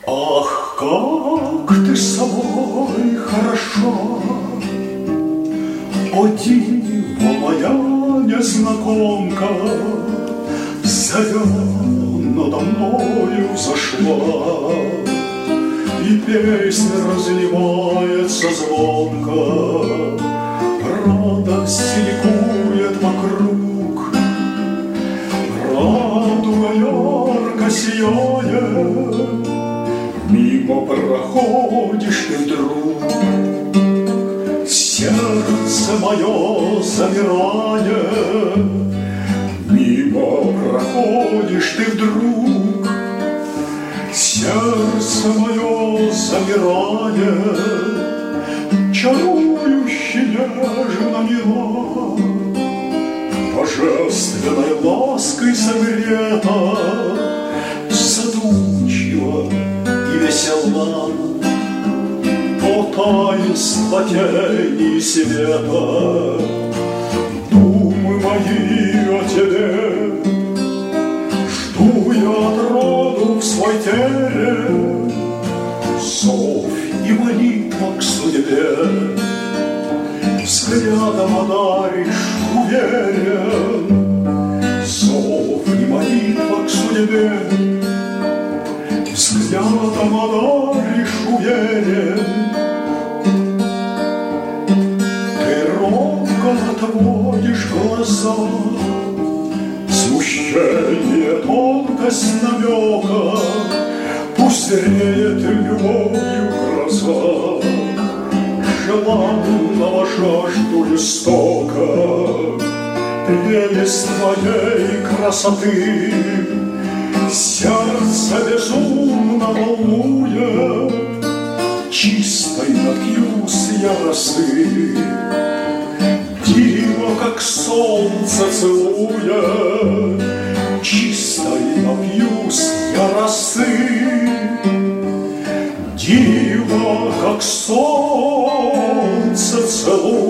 Ах, как ты со мной хороша, о, дива моя незнакомка, заря надо мною взошла, и песня разливается звонко, радость ликует вокруг, радуга ярко сияет, мимо проходишь ты вдруг. Сердце мое замирает, мимо проходишь ты вдруг. Сердце мое замирает, чарующе нежно мила, божественной лаской согрета, задумчиво и весела, о таинство тени и света. Думы мои о тебе, жду я отроду в свой терем, зов и молитва к судьбе, взглядом одаришь уверен, зов и молитва к судьбе, взглядом одаришь уверен. Ты робко отводишь глаза, смущение, тонкость намека, пусть зреет любовью гроза, желанного жажду истока, прелесть твоей красоты. Сердце безумно волнует, чистой напьюсь я росы, диво, как солнце целует, чистой напьюсь я росы, диво, как солнце целует.